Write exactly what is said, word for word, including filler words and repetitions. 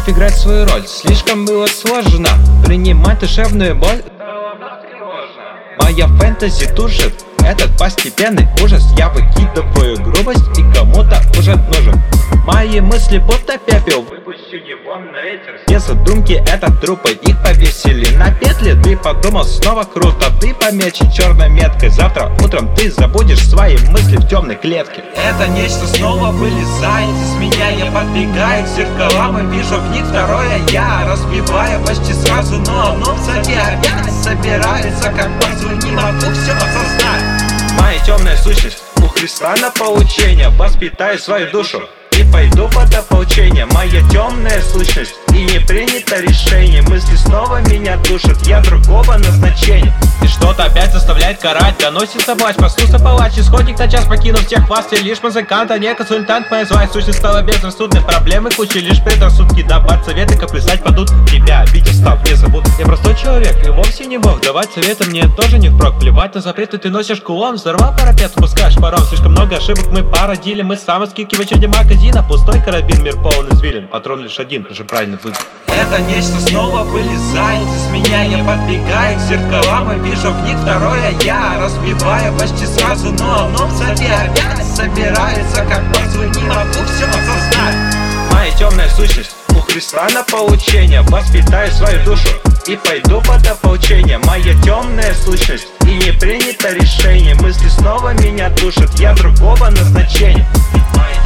вновь играть свою роль. Слишком было сложно принимать душевную боль. Моя фэнтези тушит этот постепенный ужас. Я выкидываю грубость и кому-то уже нужен. Мои мысли будто пепел, выпущу его на ветер. Все задумки — это трупы, их повесили на петли. Ты подумал, снова круто, ты помечен черной меткой. Завтра утром ты забудешь свои мысли в темной клетке. Это нечто снова вылезает из меня. Я подбегаю к зеркалам и вижу в них второе я. Разбиваю почти сразу, но оно в себе опять собирается. Как позволь, не могу все осознать. Моя темная сущность у Христа на поучение. Воспитаю свою душу и пойду под ополчение. Моя темная сущность, и не принято решение. Мысли снова меня душат, я другого назначения. И что-то опять заставляет карать. Доносится плач, проснулся палач. Исходник на час, покинув всех вас. Ты лишь музыкант, а не консультант. Моя злая сущность стала безрассудной. Проблемы куча, лишь предрассудки. Давать советы, как плясать падут. Тебя обидев став, не забуду. Я простой человек и вовсе не бог. Давать советы мне тоже не впрок. Плевать на запреты, ты носишь кулон. Взорвал парапет, спускаешь паром. Слишком много ошибок мы породили. Мы самые скидки в очереди магазина. Пустой карабин, мир полон извилин. Патрон лишь один, это же правильный выбор. Это нечто снова вылезает из меня. Я подбегаю к зеркалам и вижу в них второе я. Разбиваю почти сразу, но оно в себе опять собирается. Как позволь, не могу все осознать. Моя темная сущность у Христа на поучение. Воспитаю свою душу и пойду под ополчение. Моя темная сущность, и не принято решение. Мысли снова меня душат, я другого назначения.